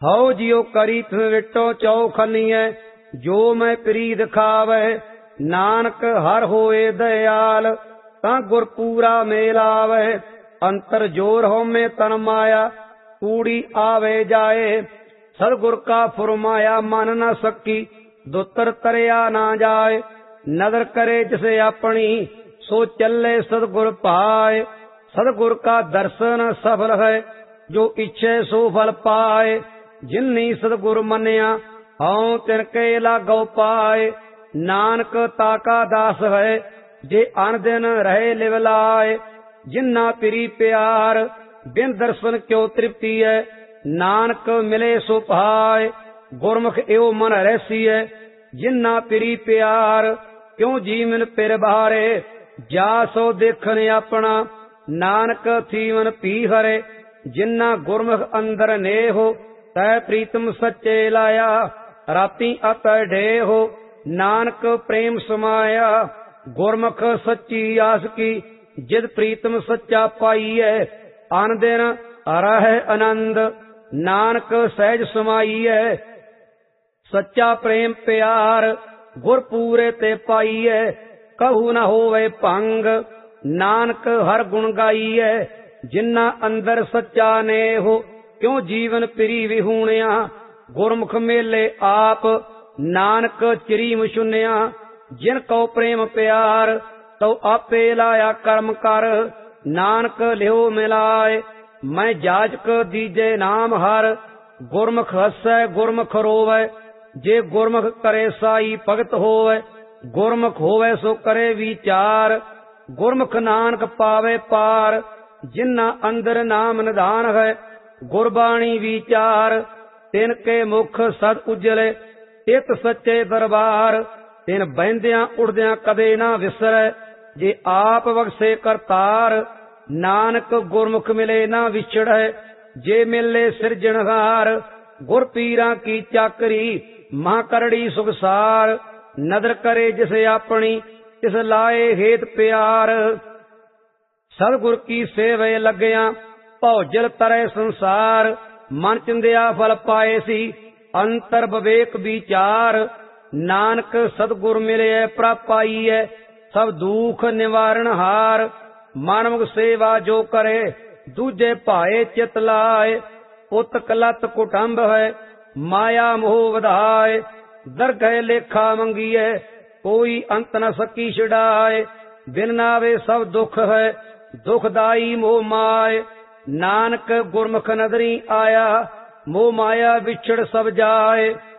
हौ जियो करी तुम विटो चौखनीय, जो मैं प्रीत खावे। नानक हर होए दयाल, तां गुर पूरा मेलावे। अंतर जोर हो में तन माया, कूड़ी आवे जाए। सतगुर का फुरमाया मन न सकी, दुतर तरया ना जाए। नदर करे जिसे अपनी, सो चले सतगुर पाए। सतगुर का दर्शन सफल है, जो इच्छे सो फल पाए। जिन्नी सतगुर मन्या, हऊँ तिनके लागो पाए। नानक ताका दास है, जे अन दिन रहे लिवलाए। जिन्ना पिरी प्यार, बिन दर्शन क्यों तृप्ति है। नानक मिले सो पाए, गुरमुख एवं मन रहसी है। जिन्ना पिरी प्यार, क्यों जीवन पिर बारे। जा सो देखन अपना, नानक थीवन पी हरे। जिन्ना गुरमुख अंदर ने हो, तै प्रीतम सच्चे लाया। राती अत ढे हो, नानक प्रेम समाया। गुरमुख सच्ची आस की, जिद प्रीतम सच्चा पाईए। अन दिन रह आनंद, नानक सहज समाईए। सच्चा प्रेम प्यार, गुर पूरे ते पाईए। कहू न होवे भंग, नानक हर गुण गाईए। जिन्ना अंदर सच्चा ने हो, क्यों जीवन पिरी विहूणिया। गुरमुख मेले आप, नानक चिरीम सुनिया। जिन को प्रेम प्यार, तो आपे लाया कर्म कर। नानक लियो मिलाए, मैं जाजक दीजे नाम हर। गुरमुख हसै गुरमुख रोवै, जे गुरमुख करे साई भगत होवै। गुरमुख होवै सो करे विचार, गुरमुख नानक पावे पार। जिन्ना अंदर नाम निधान है, गुरबाणी विचार। तिनके मुख सद उजले, चित सच्चे दरबार। तिन बहंदियां उड़दियां कदे ना विसरै, जे आप बख्शे करतार। नानक गुरमुख मिले ना विछड़ै, जे मिले सिरजनहार। गुर पीरा की चाकरी, मां करड़ी सुखसार। नदर करे जिसे अपनी, तिस लाए हेत प्यार। सतगुर की सेवे लग्या, भौजल तरै संसार। मन चिंदिया फल पाए सी, अंतर विवेक विचार। नानक सतगुर मिले प्रभ पाईए, सब दुख निवारण हार। मानव सेवा जो करे, दूजे भाए चित लाए। पुत कलत कुटुंब है, माया मोह वधाए। दरगह लेखा मंगीए, कोई अंत न सकी छुड़ाए। बिन नावे सब दुख है, दुखदाई मोह माए। नानक गुरमुख नदरी आया, मोह माया विछड़ सब जाए।